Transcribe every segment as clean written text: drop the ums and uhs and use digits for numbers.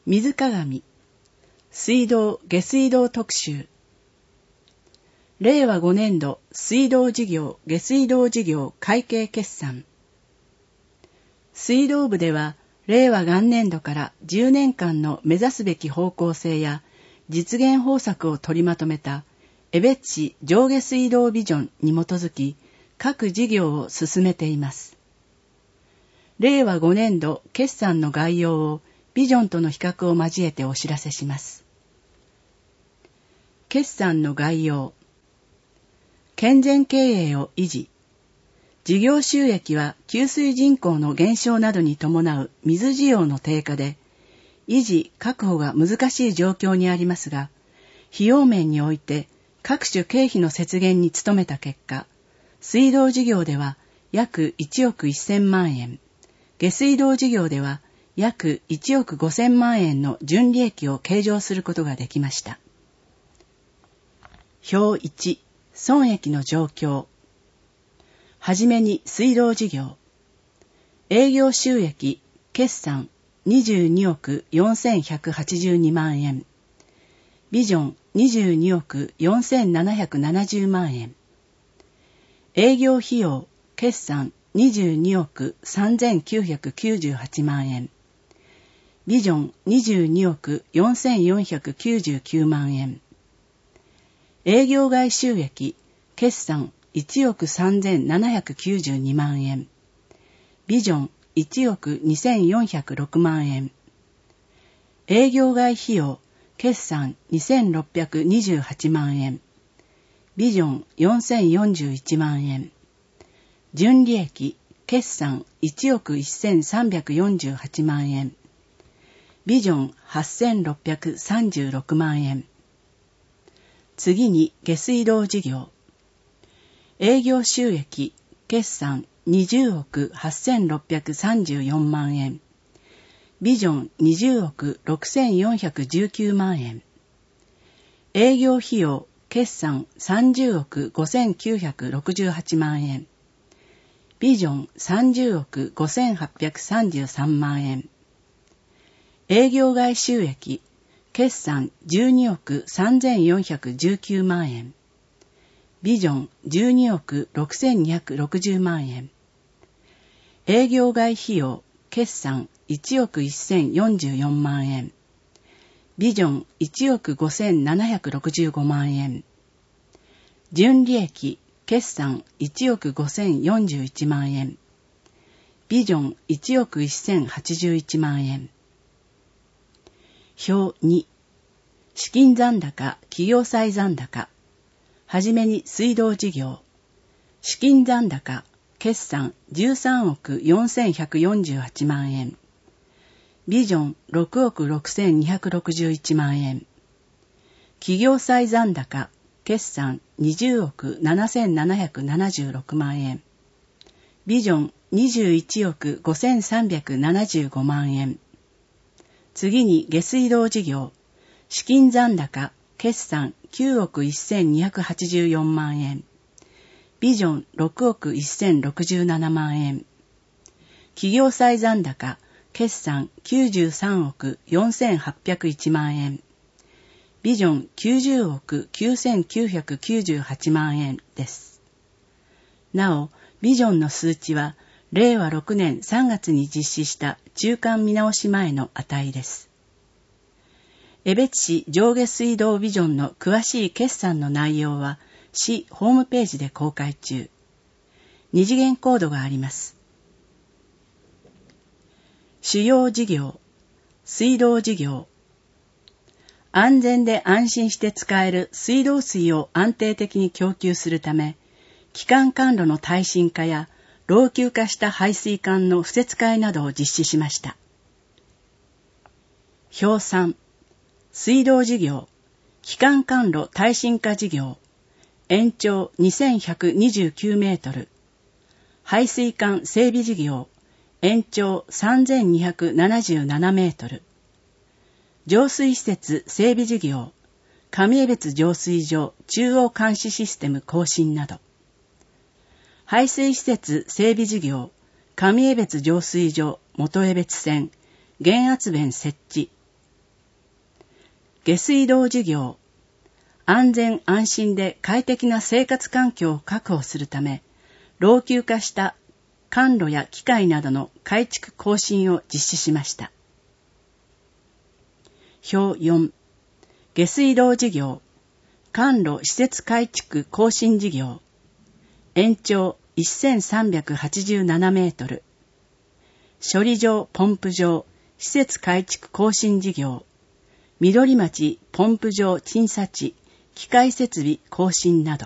水鏡水道下水道特集。令和5年度水道事業下水道事業会計決算。水道部では令和元年度から10年間の目指すべき方向性や実現方策を取りまとめた江別市上下水道ビジョンに基づき各事業を進めています。令和5年度決算の概要をビジョンとの比較を交えてお知らせします。決算の概要。健全経営を維持。事業収益は給水人口の減少などに伴う水需要の低下で、維持・確保が難しい状況にありますが、費用面において各種経費の節減に努めた結果、水道事業では約1億1000万円、下水道事業では約1億5000万円の純利益を計上することができました。表1、損益の状況。はじめに水道事業。営業収益、決算22億4182万円。ビジョン22億4770万円。営業費用、決算22億3998万円。ビジョン22億4499万円。営業外収益、決算1億3792万円。ビジョン1億2406万円。営業外費用、決算2628万円。ビジョン4041万円。純利益、決算1億1348万円。ビジョン8636万円。次に下水道事業。営業収益、決算20億8634万円。ビジョン20億6419万円。営業費用、決算30億5968万円。ビジョン30億5833万円。営業外収益、決算12億3419万円。ビジョン12億6260万円。営業外費用、決算1億1044万円。ビジョン1億5765万円。純利益、決算1億5041万円。ビジョン1億1081万円。表2、資金残高、企業債残高。はじめに水道事業。資金残高、決算13億4148万円。ビジョン6億6261万円。企業債残高、決算20億7776万円。ビジョン21億5375万円。次に下水道事業。資金残高、決算9億1284万円。ビジョン6億1067万円。企業債残高、決算93億4801万円。ビジョン90億9998万円です。なお、ビジョンの数値は、令和6年3月に実施した中間見直し前の値です。江別市上下水道ビジョンの詳しい決算の内容は、市ホームページで公開中。二次元コードがあります。主要事業、水道事業。安全で安心して使える水道水を安定的に供給するため、基幹管路の耐震化や老朽化した排水管の敷設替えなどを実施しました。表3、水道事業、基幹管路耐震化事業、延長2129メートル、排水管整備事業、延長3277メートル、浄水施設整備事業、上江別浄水場中央監視システム更新など、排水施設整備事業、上江別浄水場元江別線減圧弁設置、 下水道事業、安全安心で快適な生活環境を確保するため、老朽化した管路や機械などの改築更新を実施しました。表4、下水道事業、管路施設改築更新事業、延長1387メートル、処理場ポンプ場施設改築更新事業、緑町ポンプ場鎮鎖地機械設備更新など。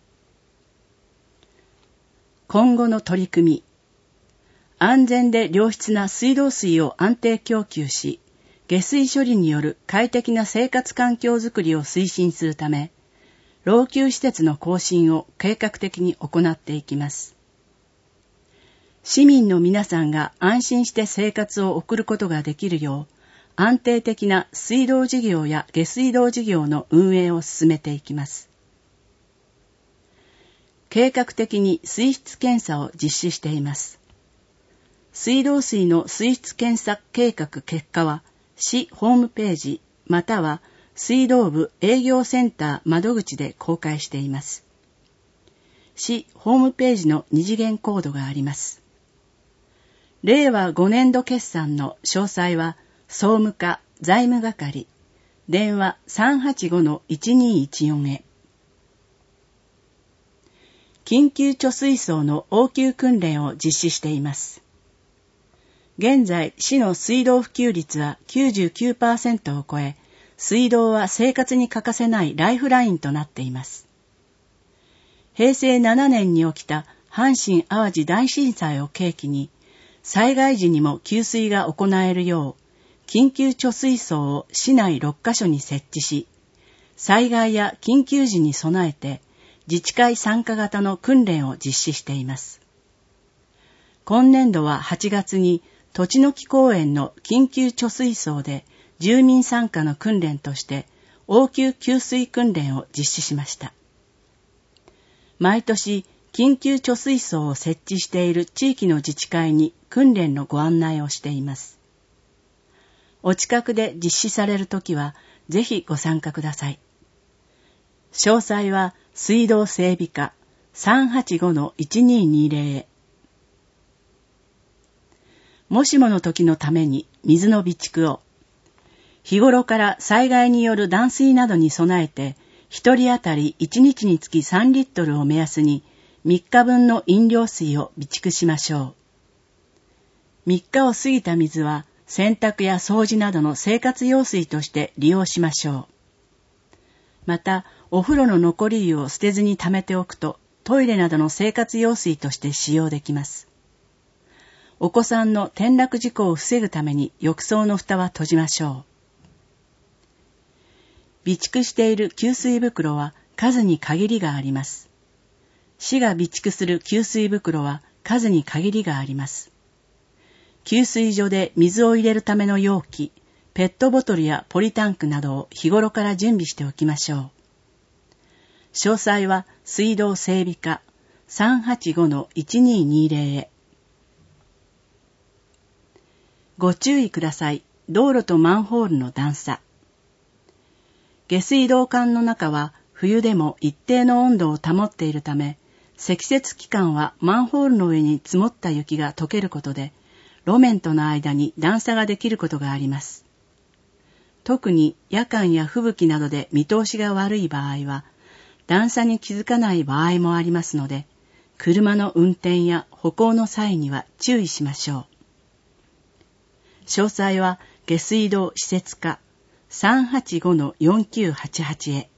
今後の取り組み、安全で良質な水道水を安定供給し、下水処理による快適な生活環境づくりを推進するため、老朽施設の更新を計画的に行っていきます。市民の皆さんが安心して生活を送ることができるよう、安定的な水道事業や下水道事業の運営を進めていきます。計画的に水質検査を実施しています。水道水の水質検査計画結果は、市ホームページまたは水道部営業センター窓口で公開しています。市ホームページの二次元コードがあります。令和5年度決算の詳細は総務課財務係電話 385-1214 へ。緊急貯水槽の応急訓練を実施しています。現在、市の水道普及率は 99% を超え、水道は生活に欠かせないライフラインとなっています。平成7年に起きた阪神・淡路大震災を契機に、災害時にも給水が行えるよう、緊急貯水槽を市内6カ所に設置し、災害や緊急時に備えて、自治会参加型の訓練を実施しています。今年度は8月に、栃の木公園の緊急貯水槽で住民参加の訓練として応急給水訓練を実施しました。毎年緊急貯水槽を設置している地域の自治会に訓練のご案内をしています。お近くで実施されるときはぜひご参加ください。詳細は水道整備課 385-1220 へ。もしもの時のために水の備蓄を。日頃から災害による断水などに備えて、一人当たり1日につき3リットルを目安に3日分の飲料水を備蓄しましょう。3日を過ぎた水は洗濯や掃除などの生活用水として利用しましょう。また、お風呂の残り湯を捨てずに溜めておくと、トイレなどの生活用水として使用できます。お子さんの転落事故を防ぐために浴槽の蓋は閉じましょう。備蓄している給水袋は数に限りがあります。市が備蓄する給水袋は数に限りがあります。給水所で水を入れるための容器、ペットボトルやポリタンクなどを日頃から準備しておきましょう。詳細は水道整備課 385-1220 へ。ご注意ください。道路とマンホールの段差。下水道管の中は冬でも一定の温度を保っているため、積雪期間はマンホールの上に積もった雪が溶けることで、路面との間に段差ができることがあります。特に夜間や吹雪などで見通しが悪い場合は、段差に気づかない場合もありますので、車の運転や歩行の際には注意しましょう。詳細は下水道施設課 385-4988 へ。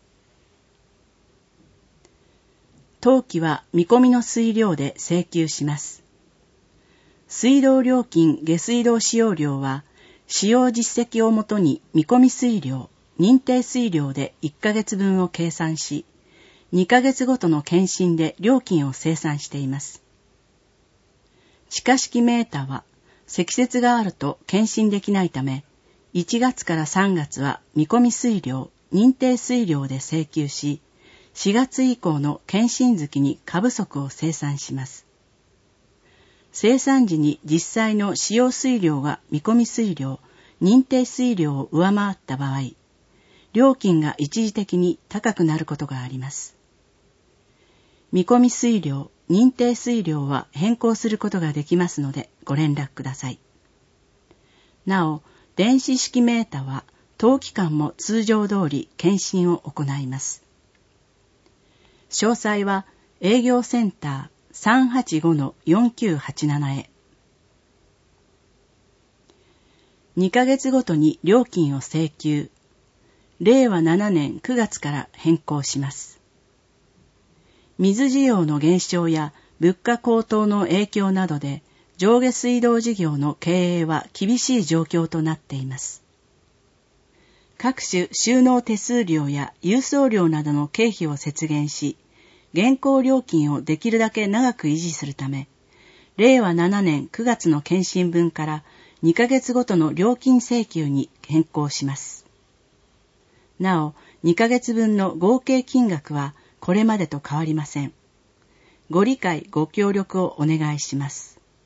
当期は見込みの水量で請求します。水道料金下水道使用量は、使用実績をもとに見込み水量、認定水量で1ヶ月分を計算し、2ヶ月ごとの検針で料金を精算しています。地下式メーターは、積雪があると検針できないため、1月から3月は見込み水量、認定水量で請求し、4月以降の検針月に過不足を精算します。精算時に実際の使用水量が見込み水量、認定水量を上回った場合、 料金が一時的に高くなることがあります。見込み水量、認定水量は変更することができますのでご連絡ください。なお、電子式メーターは当期間も通常通り検診を行います。詳細は営業センター 385-4987 へ。2ヶ月ごとに料金を請求。令和7年9月から変更します。水需要の減少や物価高騰の影響などで上下水道事業の経営は厳しい状況となっています。各種収納手数料や郵送料などの経費を節減し、現行料金をできるだけ長く維持するため、令和7年9月の検診分から2ヶ月ごとの料金請求に変更します。なお、2ヶ月分の合計金額はこれまでと変わりません。ご理解ご協力をお願いします。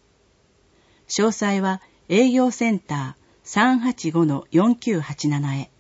詳細は営業センター 385-4987 へ。